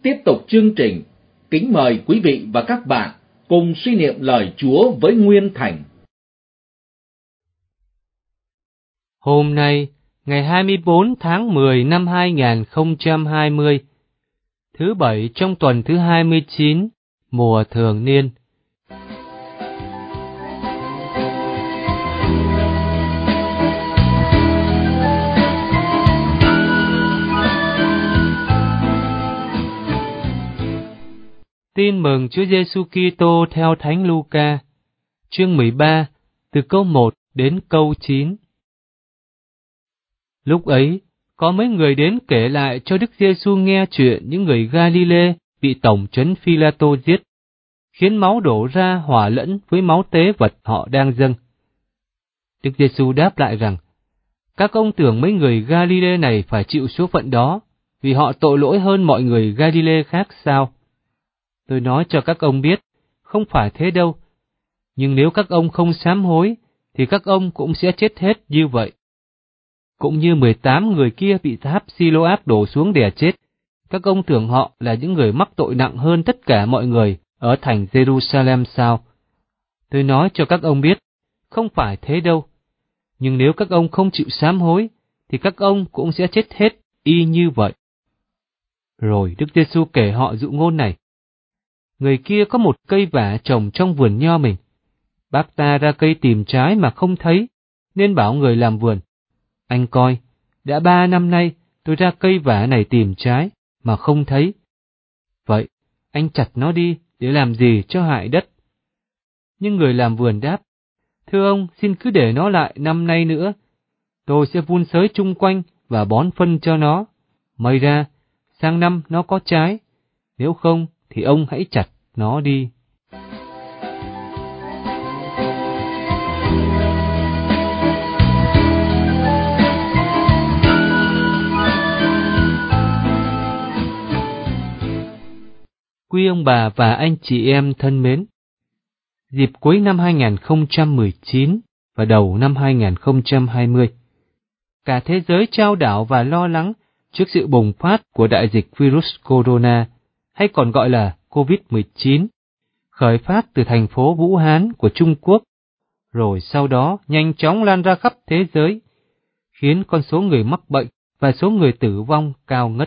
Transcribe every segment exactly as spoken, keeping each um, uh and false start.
tiếp tục chương trình, kính mời quý vị và các bạn cùng suy niệm lời Chúa với Nguyên Thành. Hôm nay, ngày hai mươi bốn tháng mười năm hai nghìn không trăm hai mươi, thứ Bảy trong tuần thứ hai mươi chín, mùa thường niên. Tin mừng Chúa Giêsu Kitô theo Thánh Luca, chương mười ba, từ câu một đến câu chín. Lúc ấy, có mấy người đến kể lại cho Đức Giêsu nghe chuyện những người Galile bị tổng trấn Phi-la-tô giết, khiến máu đổ ra hòa lẫn với máu tế vật họ đang dâng. Đức Giêsu đáp lại rằng, các ông tưởng mấy người Galile này phải chịu số phận đó, vì họ tội lỗi hơn mọi người Galile khác sao? Tôi nói cho các ông biết, không phải thế đâu. Nhưng nếu các ông không sám hối, thì các ông cũng sẽ chết hết như vậy. Cũng như mười tám người kia bị tháp Si-lô-ác đổ xuống đè chết, các ông tưởng họ là những người mắc tội nặng hơn tất cả mọi người ở thành Jerusalem sao? Tôi nói cho các ông biết, không phải thế đâu. Nhưng nếu các ông không chịu sám hối, thì các ông cũng sẽ chết hết y như vậy. Rồi Đức Giêsu kể họ dụ ngôn này. Người kia có một cây vả trồng trong vườn nho mình. Bác ta ra cây tìm trái mà không thấy, nên bảo người làm vườn. Anh coi, đã ba năm nay tôi ra cây vả này tìm trái mà không thấy. Vậy, anh chặt nó đi để làm gì cho hại đất? Nhưng người làm vườn đáp, thưa ông, xin cứ để nó lại năm nay nữa. Tôi sẽ vun xới chung quanh và bón phân cho nó. May ra, sang năm nó có trái. Nếu không, thì ông hãy chặt nó đi. Quý ông bà và anh chị em thân mến, dịp cuối năm hai nghìn không trăm mười chín và đầu năm hai nghìn không trăm hai mươi, cả thế giới chao đảo và lo lắng trước sự bùng phát của đại dịch virus corona, hay còn gọi là covid mười chín, khởi phát từ thành phố Vũ Hán của Trung Quốc, rồi sau đó nhanh chóng lan ra khắp thế giới, khiến con số người mắc bệnh và số người tử vong cao ngất.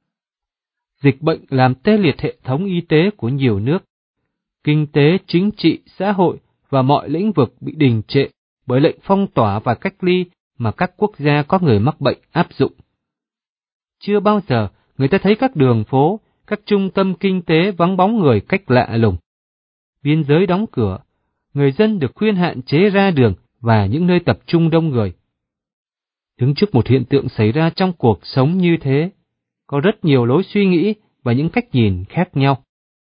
Dịch bệnh làm tê liệt hệ thống y tế của nhiều nước. Kinh tế, chính trị, xã hội và mọi lĩnh vực bị đình trệ bởi lệnh phong tỏa và cách ly mà các quốc gia có người mắc bệnh áp dụng. Chưa bao giờ người ta thấy các đường phố, các trung tâm kinh tế vắng bóng người cách lạ lùng. Biên giới đóng cửa, người dân được khuyên hạn chế ra đường và những nơi tập trung đông người. Đứng trước một hiện tượng xảy ra trong cuộc sống như thế, có rất nhiều lối suy nghĩ và những cách nhìn khác nhau.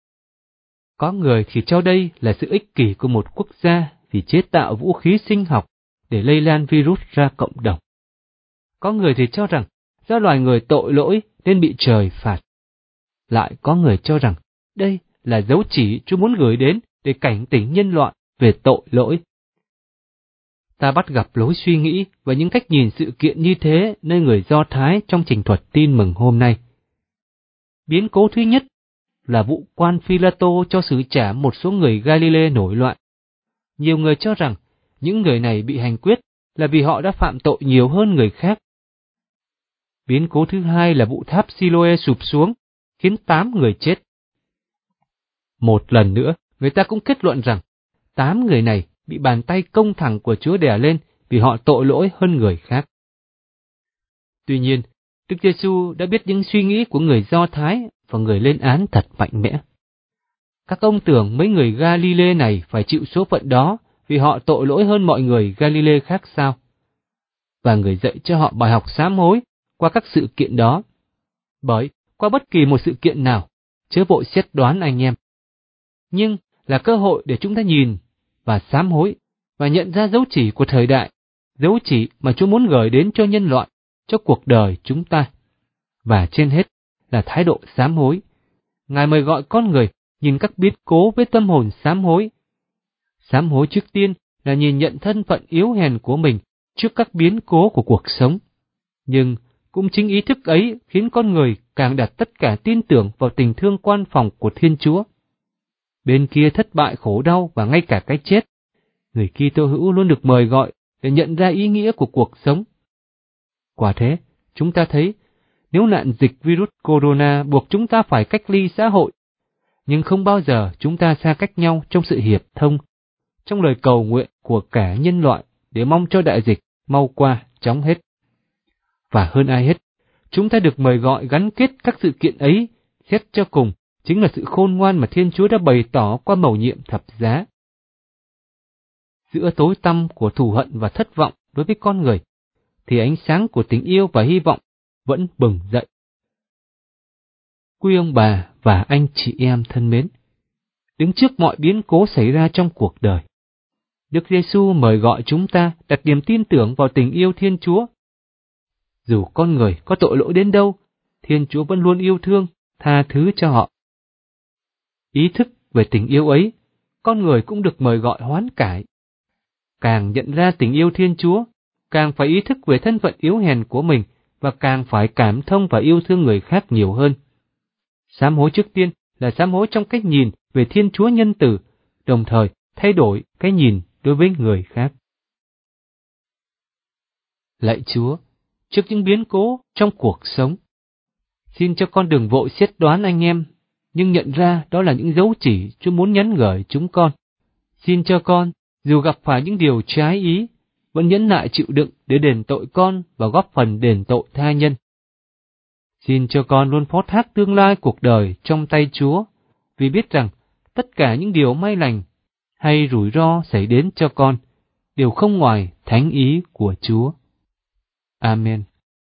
Có người thì cho đây là sự ích kỷ của một quốc gia vì chế tạo vũ khí sinh học để lây lan virus ra cộng đồng. Có người thì cho rằng do loài người tội lỗi nên bị trời phạt. Lại có người cho rằng đây là dấu chỉ Chúa muốn gửi đến để cảnh tỉnh nhân loại về tội lỗi. Ta bắt gặp lối suy nghĩ và những cách nhìn sự kiện như thế nơi người Do Thái trong trình thuật tin mừng hôm nay. Biến cố thứ nhất là vụ quan Phi-la-tô cho xử trả một số người Galile nổi loạn. Nhiều người cho rằng những người này bị hành quyết là vì họ đã phạm tội nhiều hơn người khác. Biến cố thứ hai là vụ tháp Si-lô-e sụp xuống, khiến tám người chết. Một lần nữa, người ta cũng kết luận rằng tám người này bị bàn tay công thẳng của Chúa đè lên vì họ tội lỗi hơn người khác. Tuy nhiên, Đức Giêsu đã biết những suy nghĩ của người Do Thái và người lên án thật mạnh mẽ. Các ông tưởng mấy người Galile này phải chịu số phận đó vì họ tội lỗi hơn mọi người Galile khác sao? Và người dạy cho họ bài học sám hối qua các sự kiện đó. Bởi qua bất kỳ một sự kiện nào, chớ vội xét đoán anh em. Nhưng là cơ hội để chúng ta nhìn và sám hối và nhận ra dấu chỉ của thời đại, dấu chỉ mà Chúa muốn gửi đến cho nhân loại, cho cuộc đời chúng ta. Và trên hết là thái độ sám hối. Ngài mời gọi con người nhìn các biến cố với tâm hồn sám hối. Sám hối trước tiên là nhìn nhận thân phận yếu hèn của mình trước các biến cố của cuộc sống. Nhưng cũng chính ý thức ấy khiến con người càng đặt tất cả tin tưởng vào tình thương quan phòng của Thiên Chúa. Bên kia thất bại, khổ đau và ngay cả cái chết, người Kitô hữu luôn được mời gọi để nhận ra ý nghĩa của cuộc sống. Quả thế, chúng ta thấy, nếu nạn dịch virus corona buộc chúng ta phải cách ly xã hội, nhưng không bao giờ chúng ta xa cách nhau trong sự hiệp thông, trong lời cầu nguyện của cả nhân loại để mong cho đại dịch mau qua, chóng hết. Và hơn ai hết, chúng ta được mời gọi gắn kết các sự kiện ấy, xét cho cùng, chính là sự khôn ngoan mà Thiên Chúa đã bày tỏ qua mầu nhiệm thập giá. Giữa tối tăm của thù hận và thất vọng đối với con người, thì ánh sáng của tình yêu và hy vọng vẫn bừng dậy. Quý ông bà và anh chị em thân mến, đứng trước mọi biến cố xảy ra trong cuộc đời, Đức Giêsu mời gọi chúng ta đặt niềm tin tưởng vào tình yêu Thiên Chúa. Dù con người có tội lỗi đến đâu, Thiên Chúa vẫn luôn yêu thương, tha thứ cho họ. Ý thức về tình yêu ấy, con người cũng được mời gọi hoán cải. Càng nhận ra tình yêu Thiên Chúa, càng phải ý thức về thân phận yếu hèn của mình và càng phải cảm thông và yêu thương người khác nhiều hơn. Sám hối trước tiên là sám hối trong cách nhìn về Thiên Chúa nhân từ, đồng thời thay đổi cái nhìn đối với người khác. Lạy Chúa, trước những biến cố trong cuộc sống, xin cho con đừng vội xét đoán anh em, nhưng nhận ra đó là những dấu chỉ Chúa muốn nhắn gửi chúng con. Xin cho con, dù gặp phải những điều trái ý, vẫn nhẫn nại chịu đựng để đền tội con và góp phần đền tội tha nhân. Xin cho con luôn phó thác tương lai cuộc đời trong tay Chúa, vì biết rằng tất cả những điều may lành hay rủi ro xảy đến cho con đều không ngoài thánh ý của Chúa. Amen.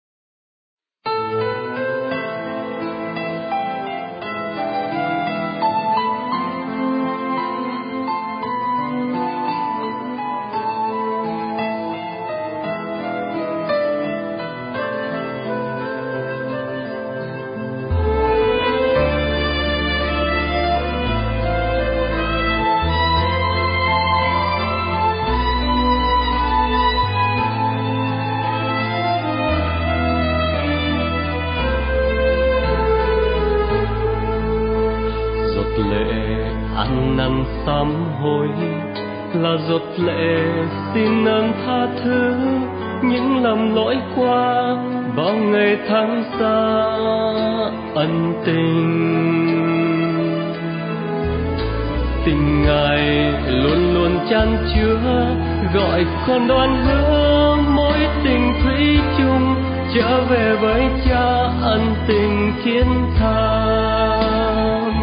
Ăn năn sám hối là giọt lệ xin ơn tha thứ những lầm lỗi qua bao ngày tháng xa ân tình. Tình Ngài luôn luôn chan chứa, gọi con đoan hướng mối tình thủy chung, trở về với Cha ân tình thiên thang.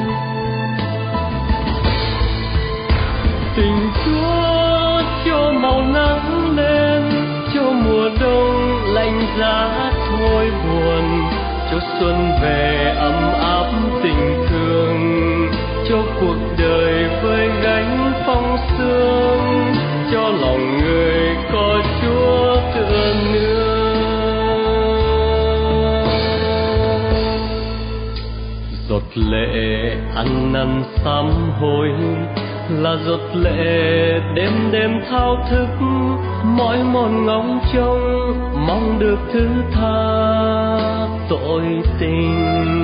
Tình Chúa cho màu nắng lên, cho mùa đông lạnh giá thôi buồn, cho xuân về ấm áp tình thương, cho cuộc đời vơi gánh phong sương, cho lòng người có Chúa tựa nương. Giọt lệ ăn năn sám hối là giọt lệ đêm đêm thao thức, mỗi mòn ngóng trông mong được thứ tha tội tình.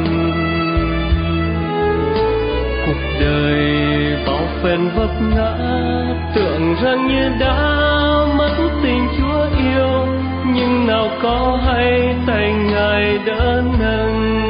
Cuộc đời bao phen vấp ngã, tưởng rằng như đã mất tình Chúa yêu, nhưng nào có hay tay Ngài đỡ nâng.